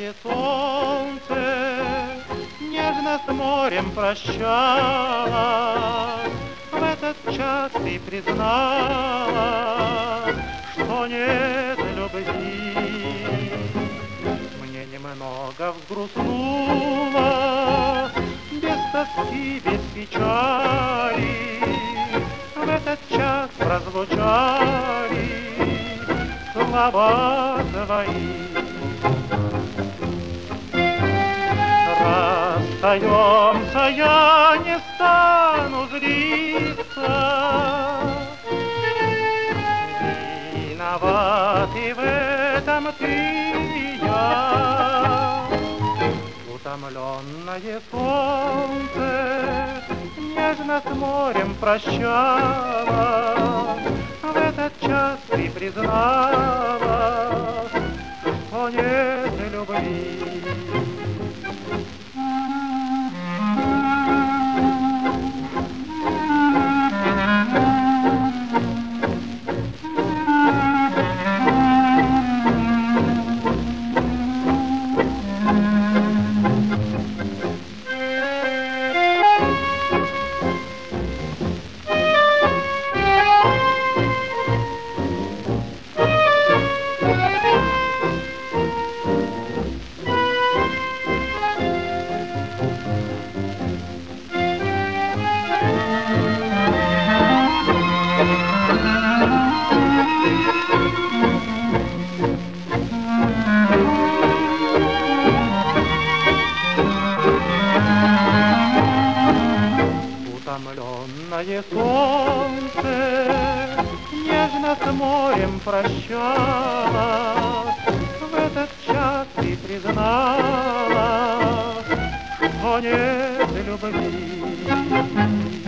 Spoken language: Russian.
Утомленное солнце нежно с морем прощалось. В этот час ты призналась, что нет любви. Мне немного взгрустнуло, без тоски, без печали. В этот час прозвучали слова твои. Расстаемся, я не стану злиться. Виноваты в этом ты и я. Утомленное солнце нежно с морем прощалось. В этот час ты призналась, что нет любви. Утомленное солнце нежно с морем прощалось. В этот час ты призналась, что нет любви.